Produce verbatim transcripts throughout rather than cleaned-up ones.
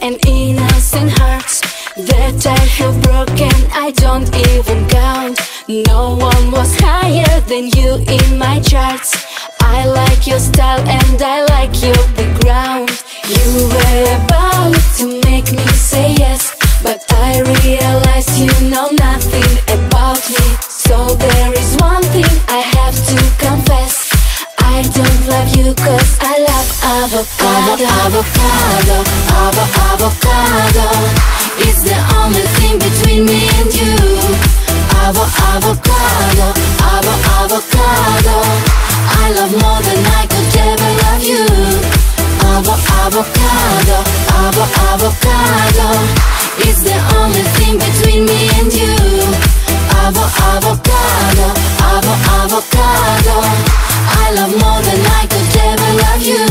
and innocent hearts that I have broken, I don't even count. No one was higher than you in my charts. I like your style and I like your background. You were about to make me say yes, but I realized you know nothing about me. So there is one thing I have to confess: I don't love you cause I love avocado. Avocado, avo, avocado is the only thing between me and you. Avo, avocado, avo, avocado, I love more than I could ever love you. Avo, avocado, avo, avocado is the only thing between me and you. Avo, avocado, avo, avocado, I love more than I could ever love you.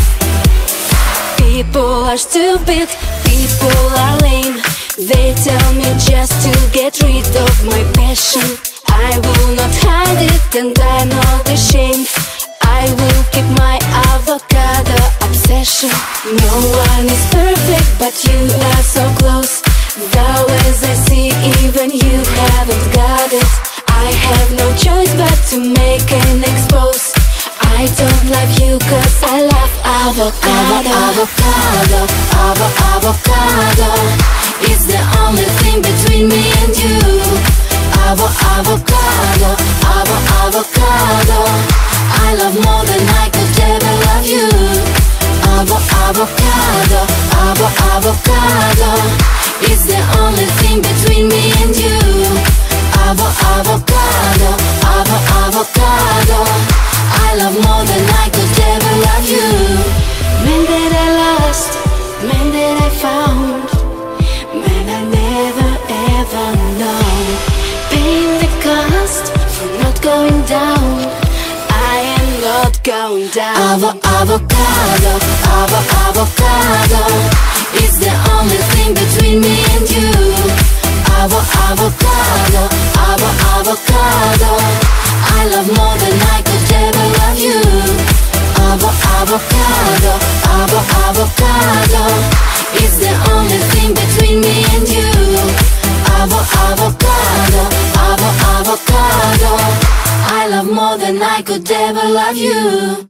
People are stupid, people are lame. They tell me just to get rid of my passion. I will not hide it and I'm not ashamed. I will keep my avocado obsession. No one is perfect but you are so close. Though as I see, even you haven't got it. I have no choice but to make and expose. I don't love you cause I love avocado. Avocado, avo, avocado is the only thing between me and you. Avo, avocado, avo, avocado, I love more than I could ever love you. Avo, avocado, avo, avocado is the only thing between me and you. Avo, avocado, avo, avocado, I love more than I could ever love you. Man that I lost, man that I found, man I never ever know. Paying the cost for not going down, I am not going down. Avo, avocado, avo, avocado is the only thing between me and you. Avo, avocado, avo, avocado, I love more than I could ever love you. Avo, avocado, avo, avocado is the only thing between me and you. Avo, avocado, avo, avocado, I love more than I could ever love you.